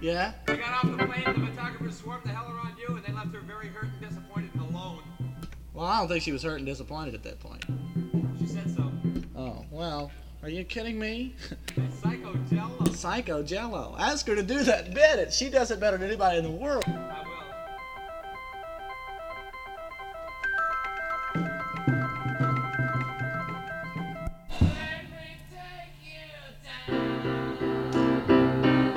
Yeah? I got off the plane, the photographers swarmed the hell around you, and they left her very hurt and disappointed and alone. Well, I don't think she was hurt and disappointed at that point. She said so. Oh, well, are you kidding me? Psycho Jello. Psycho Jello. Ask her to do that bit. She does it better than anybody in the world.